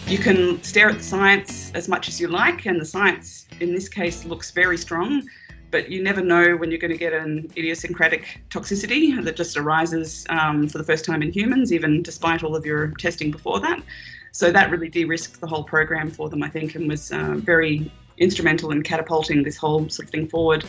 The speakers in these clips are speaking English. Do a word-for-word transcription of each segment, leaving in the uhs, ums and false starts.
You can stare at the science as much as you like, and the science in this case looks very strong, but you never know when you're going to get an idiosyncratic toxicity that just arises um, for the first time in humans, even despite all of your testing before that. So that really de-risked the whole program for them, I think, and was uh, very instrumental in catapulting this whole sort of thing forward.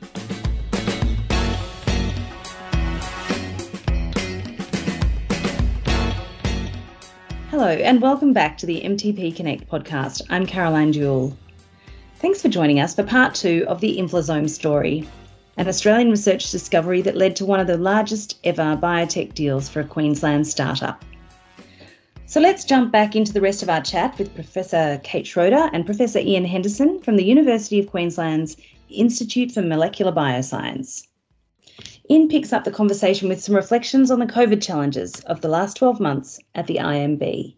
Hello and welcome back to the M T P Connect podcast. I'm Caroline Jewell. Thanks for joining us for part two of the Inflazome story, an Australian research discovery that led to one of the largest ever biotech deals for a Queensland startup. So let's jump back into the rest of our chat with Professor Kate Schroeder and Professor Ian Henderson from the University of Queensland's Institute for Molecular Bioscience. Ian picks up the conversation with some reflections on the COVID challenges of the last twelve months at the I M B.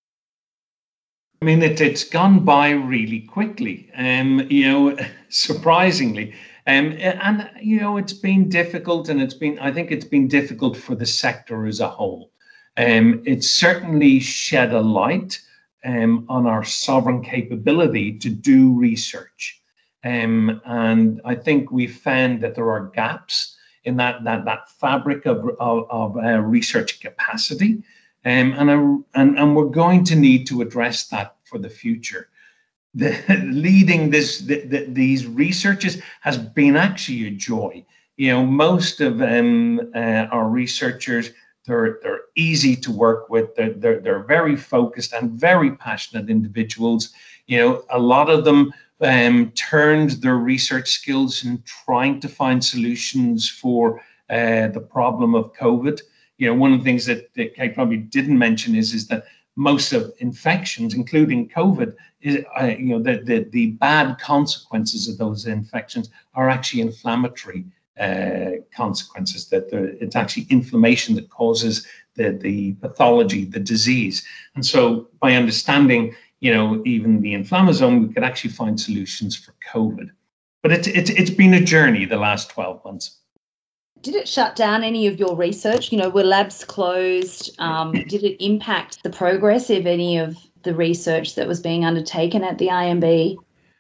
I mean, it, it's gone by really quickly, um, you know, surprisingly. Um, and, you know, it's been difficult, and it's been, I think it's been difficult for the sector as a whole. Um, it's certainly shed a light um, on our sovereign capability to do research. Um, and I think we've found that there are gaps in that that that fabric of of, of uh, research capacity, um, and, uh, and and we're going to need to address that for the future. The, leading this the, the, these researches has been actually a joy. You know, most of um, uh, our researchers, they're they're easy to work with. They're, they're they're very focused and very passionate individuals. You know, a lot of them Um, turned their research skills in trying to find solutions for uh, the problem of COVID. You know, one of the things that, that Kate probably didn't mention is, is that most of infections, including COVID, is, uh, you know, the, the, the bad consequences of those infections are actually inflammatory uh, consequences, that the, it's actually inflammation that causes the, the pathology, the disease. And so by understanding, you know, even the inflammasome, we could actually find solutions for COVID. But it's it's it's been a journey the last twelve months. Did it shut down any of your research? You know, were labs closed? Um, did it impact the progress of any of the research that was being undertaken at the I M B?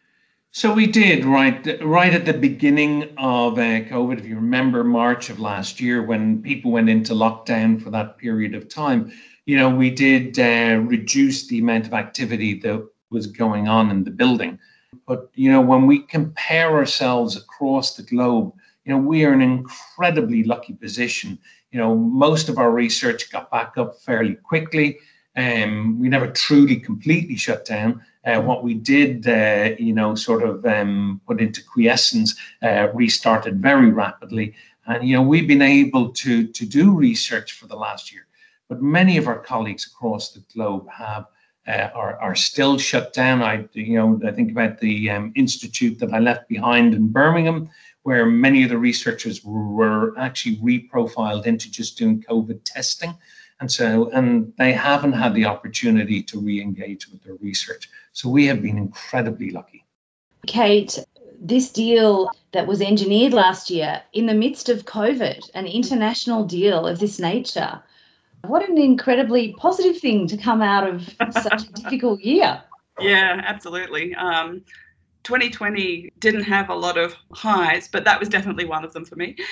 So we did, right, right at the beginning of uh, COVID, if you remember March of last year, when people went into lockdown for that period of time, you know, we did uh, reduce the amount of activity that was going on in the building. But, you know, when we compare ourselves across the globe, you know, we are in an incredibly lucky position. You know, most of our research got back up fairly quickly. Um, we never truly completely shut down. Uh, what we did, uh, you know, sort of um, put into quiescence, uh, restarted very rapidly. And, you know, we've been able to, to do research for the last year. But many of our colleagues across the globe have uh, are, are still shut down. I, you know, I think about the um, institute that I left behind in Birmingham, where many of the researchers were actually reprofiled into just doing COVID testing. And so, and they haven't had the opportunity to re-engage with their research. So we have been incredibly lucky. Kate, this deal that was engineered last year in the midst of COVID, an international deal of this nature, what an incredibly positive thing to come out of such a difficult year. Yeah, absolutely. Um, twenty twenty didn't have a lot of highs, but that was definitely one of them for me.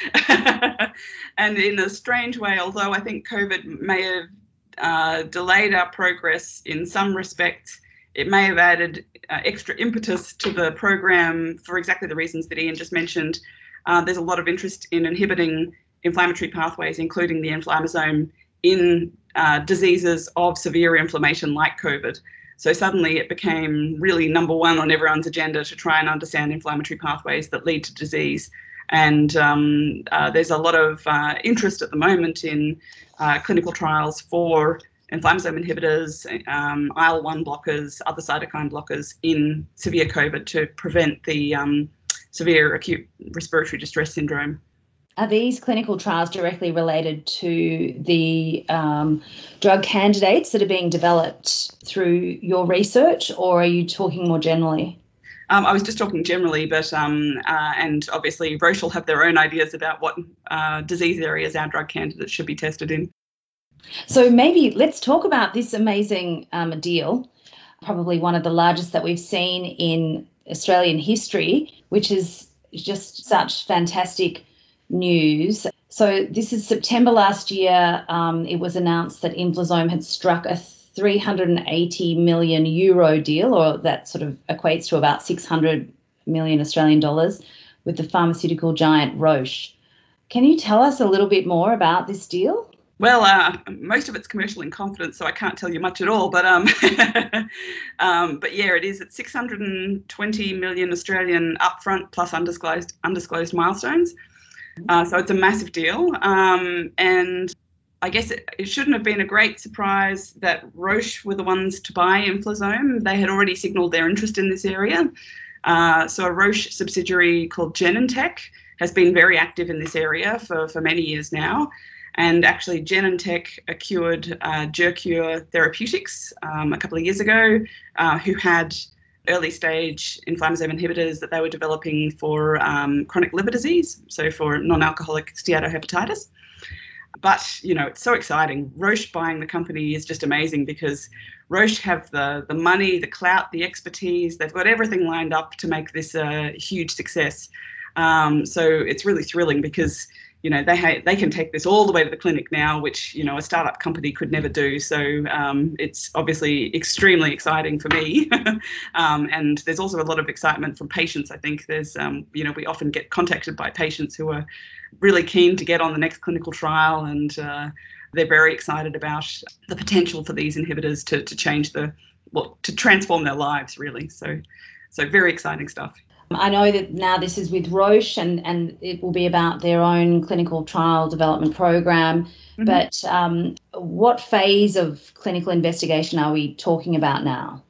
And in a strange way, although I think COVID may have uh, delayed our progress in some respects, it may have added uh, extra impetus to the program for exactly the reasons that Ian just mentioned. Uh, there's a lot of interest in inhibiting inflammatory pathways, including the inflammasome, in uh, diseases of severe inflammation like COVID. So suddenly it became really number one on everyone's agenda to try and understand inflammatory pathways that lead to disease. And um, uh, there's a lot of uh, interest at the moment in uh, clinical trials for inflammasome inhibitors, um, I L one blockers, other cytokine blockers in severe COVID to prevent the um, severe acute respiratory distress syndrome. Are these clinical trials directly related to the um, drug candidates that are being developed through your research, or are you talking more generally? Um, I was just talking generally, but um, uh, and obviously Roche will have their own ideas about what uh, disease areas our drug candidates should be tested in. So maybe let's talk about this amazing um, deal. probably one of the largest that we've seen in Australian history, which is just such fantastic news. So this is September last year. Um, it was announced that Inflazome had struck a three hundred eighty million euro deal, or that sort of equates to about six hundred million Australian dollars, with the pharmaceutical giant Roche. Can you tell us a little bit more about this deal? Well, uh, most of it's commercial in confidence, so I can't tell you much at all. But um, um, but yeah, it is at six hundred twenty million Australian upfront plus undisclosed undisclosed milestones. Uh, so it's a massive deal, um, and I guess it, it shouldn't have been a great surprise that Roche were the ones to buy Inflazome. They had already signalled their interest in this area. Uh, so a Roche subsidiary called Genentech has been very active in this area for, for many years now. And actually Genentech acquired uh, Gercure Therapeutics um, a couple of years ago, uh, who had early stage inflammasome inhibitors that they were developing for um, chronic liver disease, so for non-alcoholic steatohepatitis. But, you know, it's so exciting. Roche buying the company is just amazing because Roche have the, the money, the clout, the expertise. They've got everything lined up to make this a huge success. Um, so it's really thrilling because, you know, they ha- they can take this all the way to the clinic now, which, you know, a startup company could never do. So um, it's obviously extremely exciting for me. um, and there's also a lot of excitement from patients. I think there's, um, you know, we often get contacted by patients who are really keen to get on the next clinical trial, and uh, they're very excited about the potential for these inhibitors to to change the, well, to transform their lives, really. So, so very exciting stuff. I know that now this is with Roche, and, and it will be about their own clinical trial development program. Mm-hmm. But um, what phase of clinical investigation are we talking about now?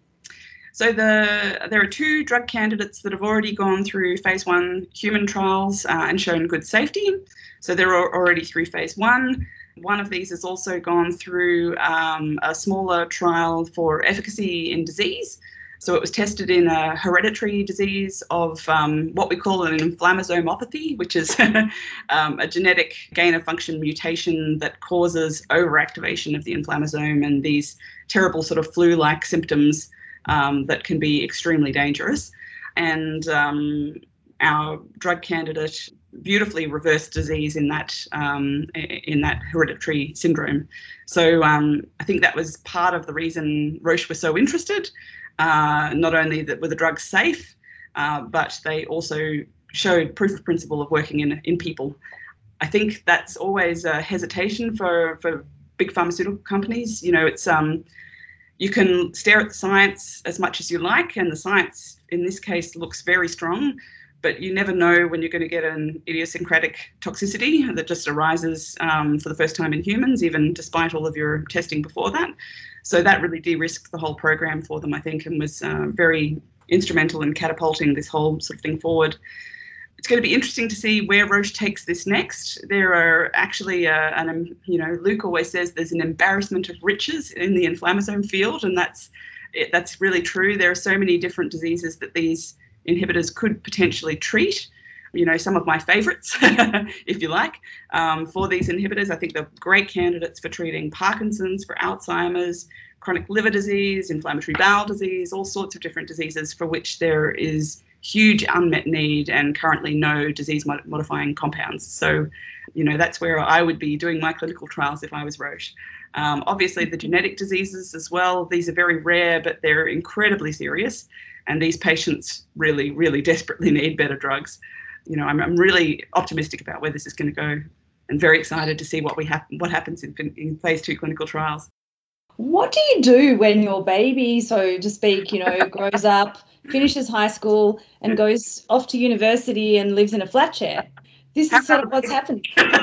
So the, there are two drug candidates that have already gone through phase one human trials uh, and shown good safety. So they're already through phase one. One of these has also gone through um, a smaller trial for efficacy in disease. So it was tested in a hereditary disease of um, what we call an inflammasomopathy, which is um, a genetic gain-of-function mutation that causes overactivation of the inflammasome and these terrible sort of flu-like symptoms um, that can be extremely dangerous. And um, our drug candidate beautifully reversed disease in that um, in that hereditary syndrome. So um, I think that was part of the reason Roche was so interested. Uh, not only that were the drugs safe, uh, but they also showed proof of principle of working in in people. I think that's always a hesitation for, for big pharmaceutical companies. You know, it's um, you can stare at the science as much as you like, and the science in this case looks very strong, but you never know when you're going to get an idiosyncratic toxicity that just arises um, for the first time in humans, even despite all of your testing before that. So that really de-risked the whole program for them, I think, and was uh, very instrumental in catapulting this whole sort of thing forward. It's going to be interesting to see where Roche takes this next. There are actually, uh, an, you know, Luke always says there's an embarrassment of riches in the inflammasome field, and that's it, that's really true. There are so many different diseases that these inhibitors could potentially treat. You know, some of my favourites, if you like, um, for these inhibitors. I think they're great candidates for treating Parkinson's, for Alzheimer's, chronic liver disease, inflammatory bowel disease, all sorts of different diseases for which there is huge unmet need and currently no disease modifying compounds. So, you know, that's where I would be doing my clinical trials if I was Roche. Um, obviously, the genetic diseases as well, these are very rare, but they're incredibly serious. And these patients really, really desperately need better drugs. You know, I'm, I'm really optimistic about where this is going to go, and very excited to see what we have, what happens in, in phase two clinical trials. What do you do when your baby, so to speak, you know, grows up, finishes high school, and goes off to university and lives in a flat chair? This is sort of what's happening.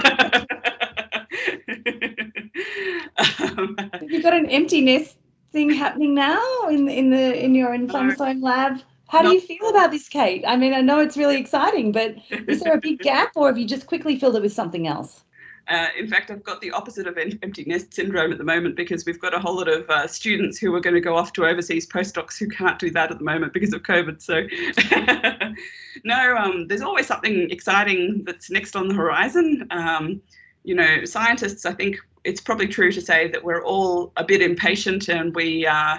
um, have you got an empty nest thing happening now in in the in your inflammasome no. lab? How do you feel about this, Kate? I mean, I know it's really exciting, but is there a big gap, or have you just quickly filled it with something else? Uh, in fact, I've got the opposite of empty nest syndrome at the moment, because we've got a whole lot of uh, students who are going to go off to overseas postdocs who can't do that at the moment because of COVID. So no, um, there's always something exciting that's next on the horizon. Um, you know, scientists, I think it's probably true to say that we're all a bit impatient, and we uh,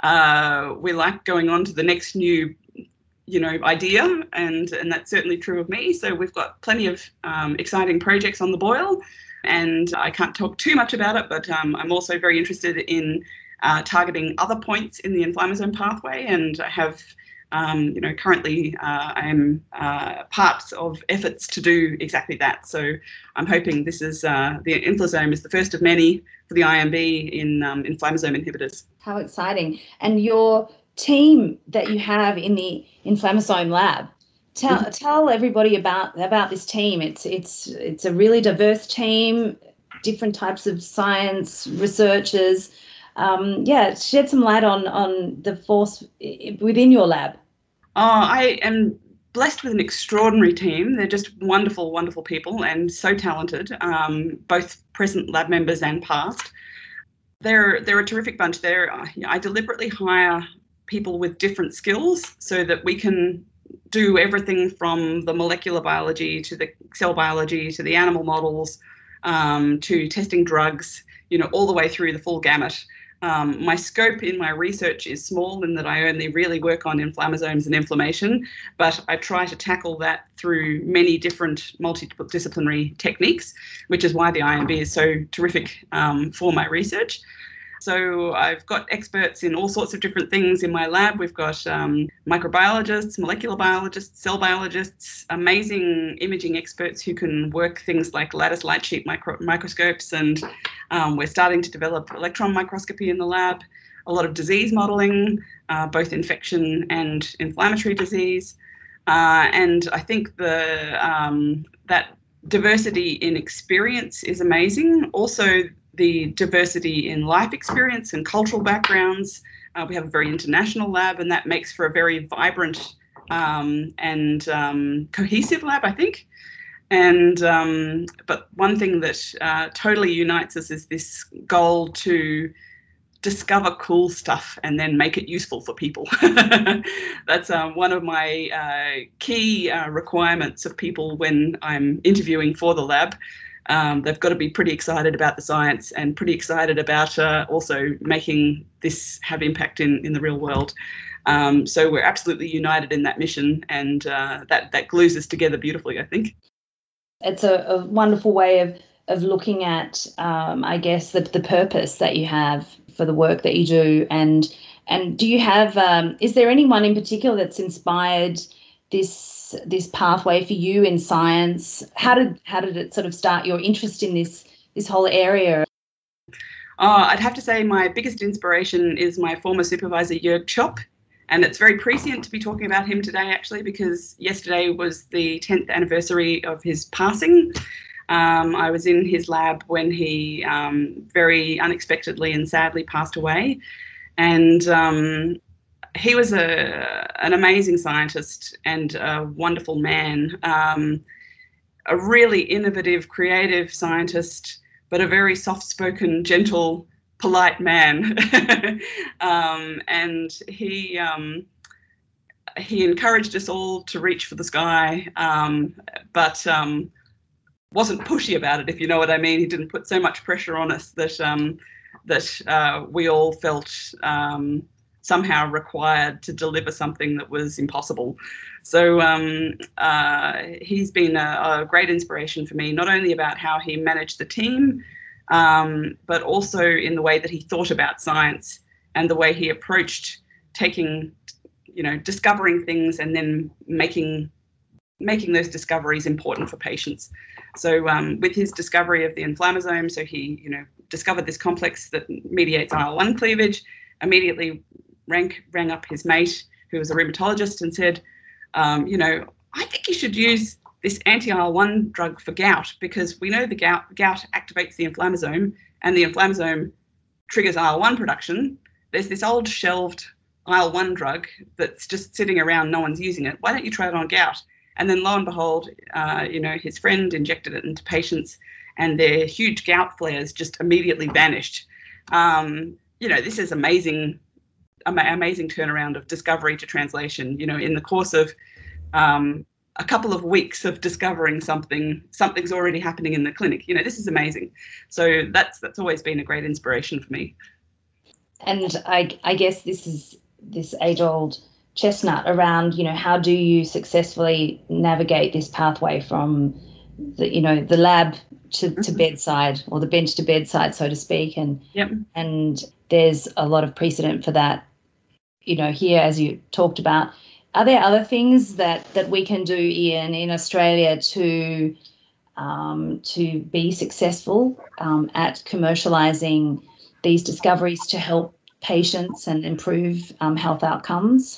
uh, we like going on to the next new, you know, idea, and and that's certainly true of me. So we've got plenty of um, exciting projects on the boil, and I can't talk too much about it, but um, I'm also very interested in uh, targeting other points in the inflammasome pathway, and I have, um, you know, currently uh, I'm uh, part of efforts to do exactly that. So I'm hoping this is uh, the inflammasome is the first of many for the I M B in um, inflammasome inhibitors. How exciting! And your team that you have in the inflammasome lab, tell mm-hmm. tell everybody about about this team. It's it's it's a really diverse team, different types of science researchers. Um, yeah, shed some light on on the force within your lab. Oh, I am blessed with an extraordinary team. They're just wonderful, wonderful people and so talented, um, both present lab members and past. They're they're a terrific bunch. They're I deliberately hire people with different skills so that we can do everything from the molecular biology to the cell biology to the animal models um, to testing drugs, you know, all the way through the full gamut. Um, my scope in my research is small in that I only really work on inflammasomes and inflammation, but I try to tackle that through many different multidisciplinary techniques, which is why the I M B is so terrific um, for my research. So I've got experts in all sorts of different things in my lab. We've got um, microbiologists, molecular biologists, cell biologists, amazing imaging experts who can work things like lattice light sheet micro microscopes, and um, we're starting to develop electron microscopy in the lab, a lot of disease modelling, uh, both infection and inflammatory disease. Uh, and I think the um, that diversity in experience is amazing. Also, the diversity in life experience and cultural backgrounds. Uh, we have a very international lab, and that makes for a very vibrant um, and um, cohesive lab, I think. And um, but one thing that uh, totally unites us is this goal to discover cool stuff and then make it useful for people. That's um, one of my uh, key uh, requirements of people when I'm interviewing for the lab. Um, they've got to be pretty excited about the science and pretty excited about uh, also making this have impact in, in the real world. Um, so we're absolutely united in that mission, and uh, that, that glues us together beautifully, I think. It's a, a wonderful way of, of looking at, um, I guess, the, the purpose that you have for the work that you do. And, and do you have, um, is there anyone in particular that's inspired this this pathway for you in science? How did how did it sort of start your interest in this this whole area? Oh, I'd have to say my biggest inspiration is my former supervisor, Jörg Chopp. And it's very prescient to be talking about him today, actually, because yesterday was the tenth anniversary of his passing. Um, I was in his lab when he um, very unexpectedly and sadly passed away. And um, he was a, an amazing scientist and a wonderful man, um, a really innovative, creative scientist, but a very soft-spoken, gentle, polite man. um, and he um, he encouraged us all to reach for the sky, um, but um, wasn't pushy about it, if you know what I mean. He didn't put so much pressure on us that um, that uh, we all felt um, somehow required to deliver something that was impossible. So um, uh, he's been a, a great inspiration for me, not only about how he managed the team, um, but also in the way that he thought about science and the way he approached taking, you know, discovering things and then making making those discoveries important for patients. So um, with his discovery of the inflammasome, so he, you know, discovered this complex that mediates I L one cleavage, immediately rang, rang up his mate, who was a rheumatologist, and said, um, you know, I think you should use this anti I L one drug for gout, because we know the gout, gout activates the inflammasome, and the inflammasome triggers I L one production. There's this old shelved I L one drug that's just sitting around, no one's using it. Why don't you try it on gout? And then lo and behold, uh, you know, his friend injected it into patients, and their huge gout flares just immediately vanished. Um, you know, this is amazing, ama amazing turnaround of discovery to translation. You know, in the course of um, a couple of weeks of discovering something, something's already happening in the clinic. You know, this is amazing. So that's that's always been a great inspiration for me. And I, I guess this is this age-old chestnut around, you know, how do you successfully navigate this pathway from the, you know, the lab to, to bedside, or the bench to bedside, so to speak. And yep. and there's a lot of precedent for that, you know, here, as you talked about. Are there other things that, that we can do, Ian, in Australia to um, to be successful um, at commercialising these discoveries to help patients and improve um, health outcomes?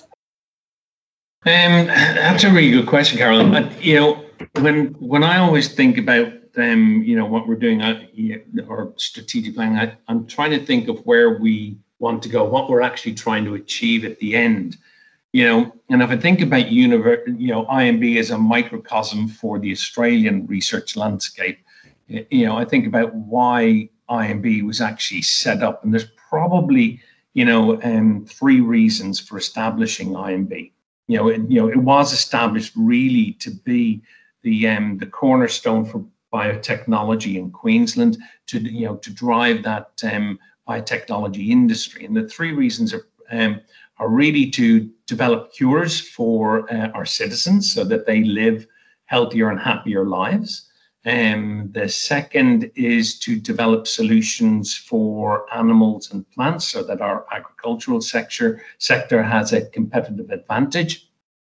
Um, that's a really good question, Carolyn. But, you know, when when I always think about um, you know, what we're doing, uh, or strategic planning, I, I'm trying to think of where we want to go, what we're actually trying to achieve at the end. You know, and if I think about univer- you know, I M B as a microcosm for the Australian research landscape, you know, I think about why I M B was actually set up, and there's probably, you know, um, three reasons for establishing I M B. You know, it, you know, it was established really to be the um, the cornerstone for biotechnology in Queensland, to, you know, to drive that um, biotechnology industry. And the three reasons are um, are really to develop cures for uh, our citizens so that they live healthier and happier lives. Um, the second is to develop solutions for animals and plants so that our agricultural sector, sector has a competitive advantage.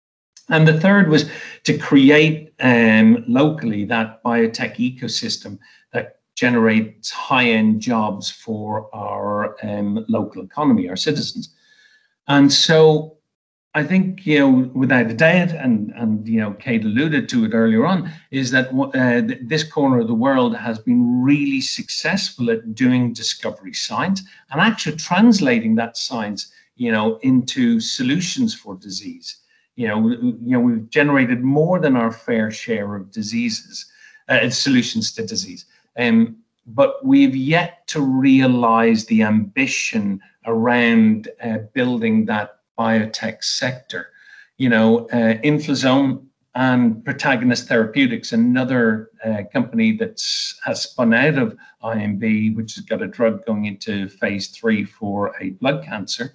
And the third was to create um, locally that biotech ecosystem that generates high-end jobs for our um, local economy, our citizens. And so I think, you know, without a doubt, and, and you know, Kate alluded to it earlier on, is that uh, this corner of the world has been really successful at doing discovery science and actually translating that science, you know, into solutions for disease. You know, you know, we've generated more than our fair share of diseases, uh, solutions to disease. Um, but we've yet to realize the ambition around uh, building that biotech sector. You know, uh, Inflazome and Protagonist Therapeutics, another uh, company that has spun out of I M B, which has got a drug going into phase three for a blood cancer.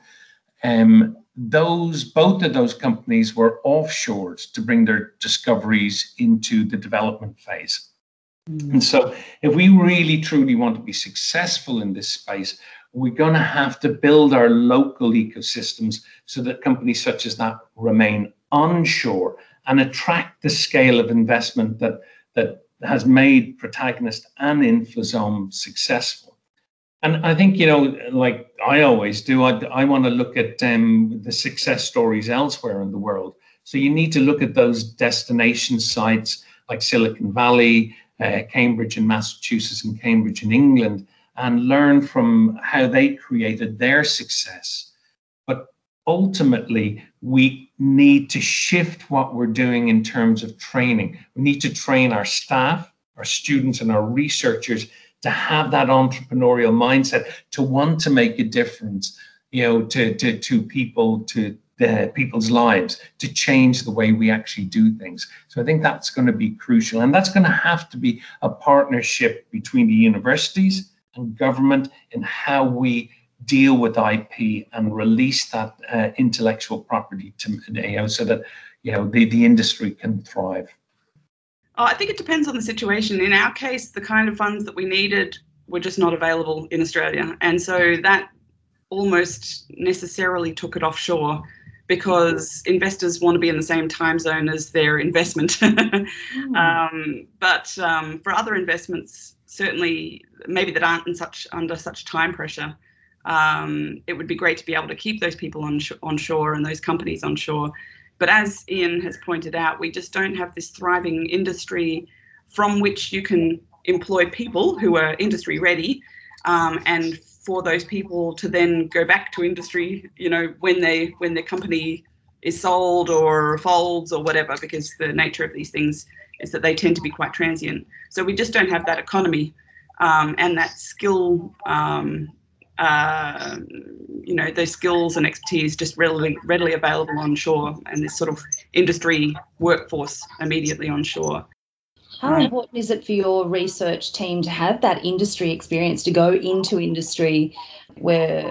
Um, those both of those companies were offshored to bring their discoveries into the development phase. Mm. And so if we really truly want to be successful in this space, we're going to have to build our local ecosystems so that companies such as that remain onshore and attract the scale of investment that, that has made Protagonist and Inflazome successful. And I think, you know, like I always do, I, I want to look at um, the success stories elsewhere in the world. So you need to look at those destination sites like Silicon Valley, uh, Cambridge in Massachusetts, and Cambridge in England, and learn from how they created their success. But ultimately, we need to shift what we're doing in terms of training. We need to train our staff, our students, and our researchers to have that entrepreneurial mindset, to want to make a difference, you know, to, to, to people, to the people's lives, to change the way we actually do things. So I think that's going to be crucial. And that's going to have to be a partnership between the universities and government in how we deal with I P and release that uh, intellectual property to, you know, so that, you know, the, the industry can thrive. Oh, I think it depends on the situation. In our case, the kind of funds that we needed were just not available in Australia. And so that almost necessarily took it offshore because investors want to be in the same time zone as their investment. mm. um, but um, for other investments, certainly maybe that aren't in such under such time pressure, um, it would be great to be able to keep those people on sh- onshore and those companies onshore. But as Ian has pointed out, we just don't have this thriving industry from which you can employ people who are industry ready, um, and for those people to then go back to industry, you know, when they when their company is sold or folds or whatever, because the nature of these things is that they tend to be quite transient. So we just don't have that economy um, and that skill. Um, Uh, you know, those skills and expertise just readily, readily available onshore, and this sort of industry workforce immediately onshore. How um, important is it for your research team to have that industry experience, to go into industry where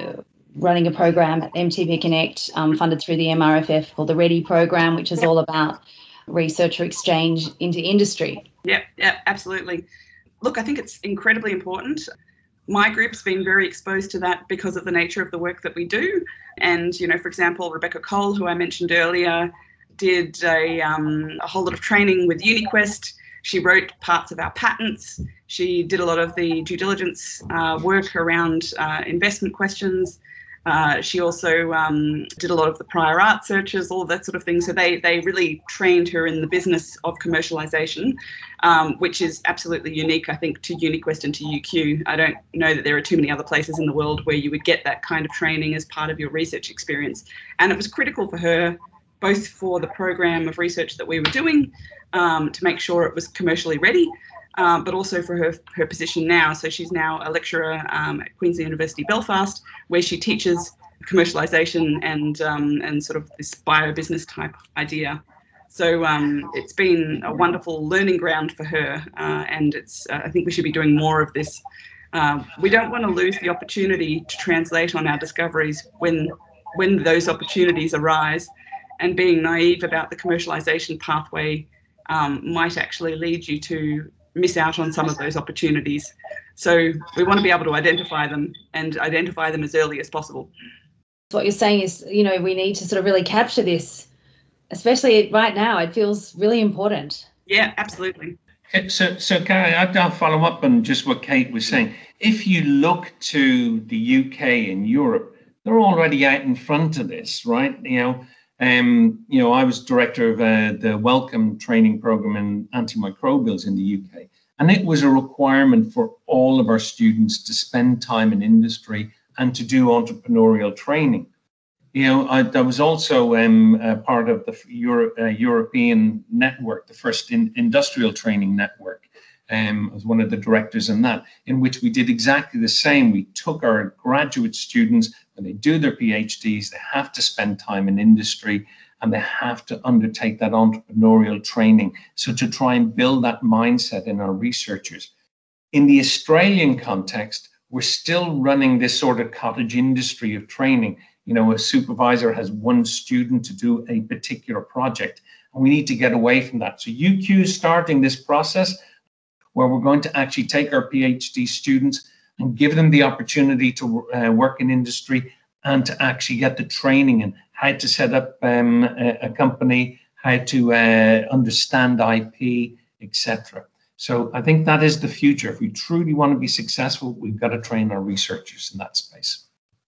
running a program at M T P Connect, um, funded through the M R F F, called the READY program, which is all about researcher exchange into industry. Yeah, yeah, absolutely. Look, I think it's incredibly important. My group's been very exposed to that because of the nature of the work that we do. And, you know, for example, Rebecca Cole, who I mentioned earlier, did a, um, a whole lot of training with UniQuest. She wrote parts of our patents. She did a lot of the due diligence uh, work around uh, investment questions. Uh, she also um, did a lot of the prior art searches, all of that sort of thing. So they they really trained her in the business of commercialization, um, which is absolutely unique, I think, to UniQuest and to U Q. I don't know that there are too many other places in the world where you would get that kind of training as part of your research experience. And it was critical for her, both for the program of research that we were doing, um, to make sure it was commercially ready, um, but also for her, her position now. So she's now a lecturer um, at Queen's University Belfast, where she teaches commercialization and um, and sort of this bio-business type idea. So um, it's been a wonderful learning ground for her, uh, and it's uh, I think we should be doing more of this. Uh, we don't want to lose the opportunity to translate on our discoveries when when those opportunities arise, and being naive about the commercialization pathway um, might actually lead you to miss out on some of those opportunities. So we want to be able to identify them and identify them as early as possible. What you're saying is, you know, we need to sort of really capture this, especially right now. It feels really important. Yeah, absolutely. So, so Karen, I'll follow up on just what Kate was saying. If you look to the U K and Europe, they're already out in front of this, right? You know, um, you know, I was director of uh, the Wellcome training program in antimicrobials in the U K, and it was a requirement for all of our students to spend time in industry and to do entrepreneurial training. You know, I, I was also um, a part of the Euro, uh, European network, the first in, industrial training network. Um, I was one of the directors in that, in which we did exactly the same. We took our graduate students, when they do their PhDs, they have to spend time in industry and they have to undertake that entrepreneurial training. So to try and build that mindset in our researchers. In the Australian context, we're still running this sort of cottage industry of training. You know, a supervisor has one student to do a particular project, and we need to get away from that. So U Q is starting this process where we're going to actually take our PhD students and give them the opportunity to uh, work in industry and to actually get the training in how to set up um, a, a company, how to uh, understand I P, et cetera. So I think that is the future. If we truly want to be successful, we've got to train our researchers in that space.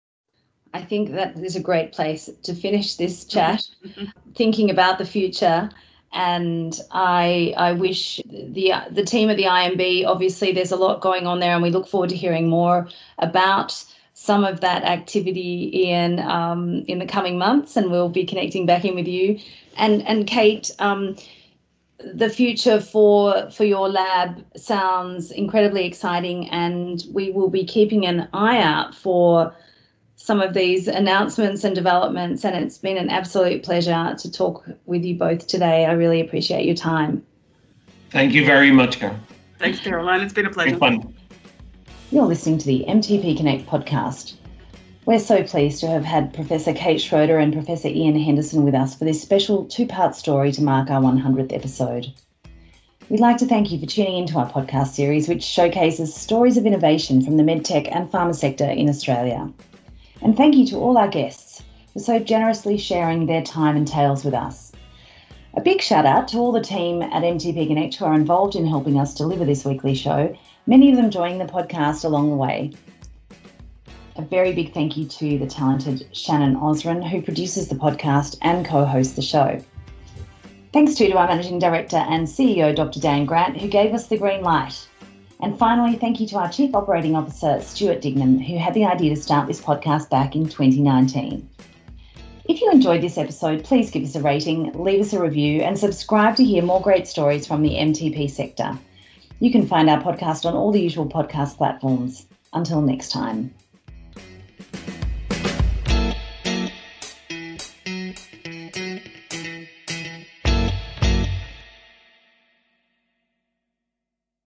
I think that is a great place to finish this chat, thinking about the future. And I I wish the the team at the I M B, obviously there's a lot going on there, and we look forward to hearing more about some of that activity in um, in the coming months, and we'll be connecting back in with you. And and Kate, um, the future for for your lab sounds incredibly exciting, and we will be keeping an eye out for some of these announcements and developments, and it's been an absolute pleasure to talk with you both today. I really appreciate your time. Thank you very much, Carol. Thanks, Caroline. It's been a pleasure. It's been fun. You're listening to the M T P Connect podcast. We're so pleased to have had Professor Kate Schroeder and Professor Ian Henderson with us for this special two-part story to mark our one hundredth episode. We'd like to thank you for tuning into our podcast series, which showcases stories of innovation from the medtech and pharma sector in Australia. And thank you to all our guests for so generously sharing their time and tales with us. A big shout out to all the team at M T P Connect who are involved in helping us deliver this weekly show, many of them joining the podcast along the way. A very big thank you to the talented Shannon Osran, who produces the podcast and co-hosts the show. Thanks too to our Managing Director and C E O, Doctor Dan Grant, who gave us the green light. And finally, thank you to our Chief Operating Officer, Stuart Dignam, who had the idea to start this podcast back in twenty nineteen. If you enjoyed this episode, please give us a rating, leave us a review, and subscribe to hear more great stories from the M T P sector. You can find our podcast on all the usual podcast platforms. Until next time.